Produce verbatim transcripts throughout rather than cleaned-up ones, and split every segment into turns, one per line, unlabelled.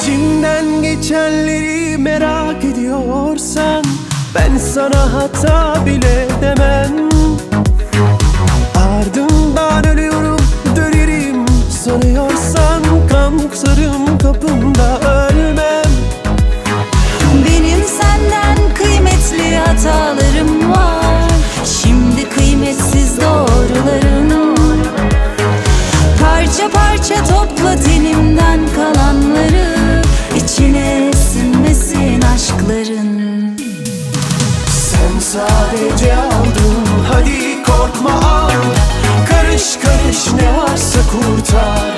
İçinden geçenleri merak ediyorsan ben sana hata bile demem. Ardından ölüyorum dönerim sanıyorsan kan kusarım kapında ölmem.
Benim senden kıymetli hatalarım var, şimdi kıymetsiz doğrularım. Parça parça topla tenimden kalanları, içine sinmesin aşkların.
Sen sadece aldın, hadi korkma al. Karış karış ne varsa kurtar.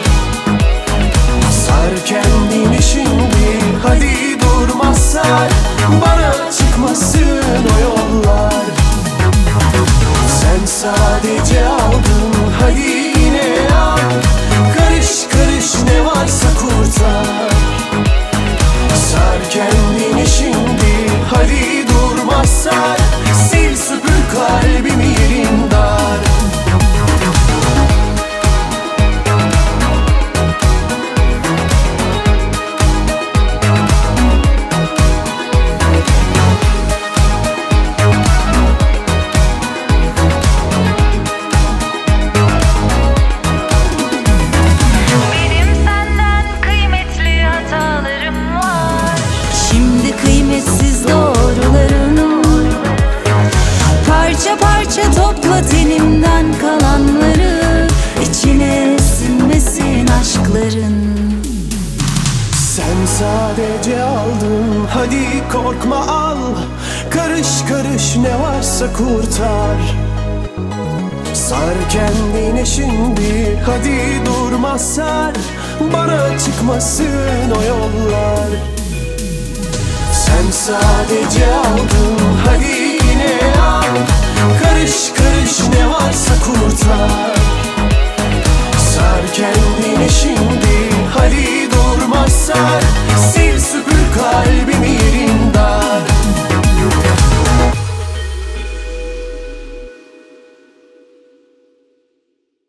Sar kendini şimdi, hadi durma sar. Bana çıkmasın o yollar. Sen sadece aldın, hadi yine al. Karış karış ne varsa kurtar. Sar kendini şimdi, hadi durma sar. Sil süpür kalbimi yerin dar.
Kıymetsiz doğrularını, parça parça topla tenimden kalanları, içine sinmesin aşkların.
Sen sadece aldın, hadi korkma al. Karış karış ne varsa kurtar. Sar kendini şimdi, hadi durma sar. Bana çıkmasın o yollar. Sen sadece aldın, hadi yine al. Karış karış ne varsa kurtar.